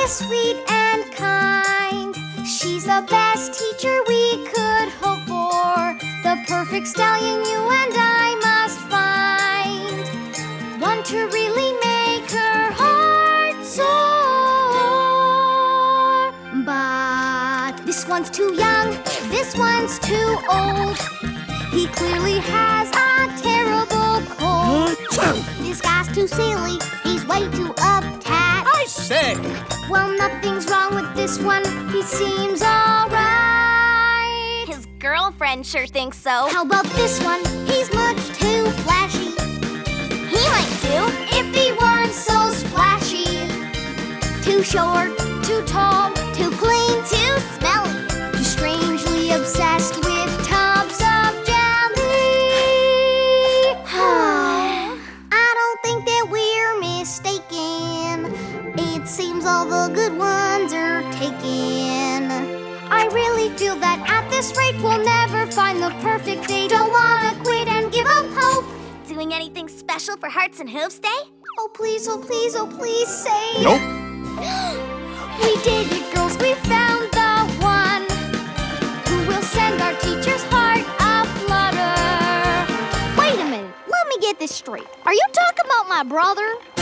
is sweet and kind. She's the best teacher we could hope for. The perfect stallion you and I must find. One to really make her heart soar. But this one's too young, this one's too old. He clearly has a terrible cold. This guy's too silly, he's way too uptight. I say! Well, nothing's wrong with this one, he seems alright. His girlfriend sure thinks so. How about this one? He's much too flashy. He might do. If he weren't so splashy. Too short, too tall, Too clean, too smelly. too strangely obsessed with tubs of jelly. I don't think that we're mistaken. It seems all the good ones are taken. I really feel that at this rate we'll never find the perfect date. Don't wanna quit and give up hope. Doing anything special for Hearts and Hooves Day? Oh please, oh please, oh please say. Nope. We did it, girls, we found the one who will send our teacher's heart aflutter. Wait a minute, let me get this straight. Are you talking about my brother?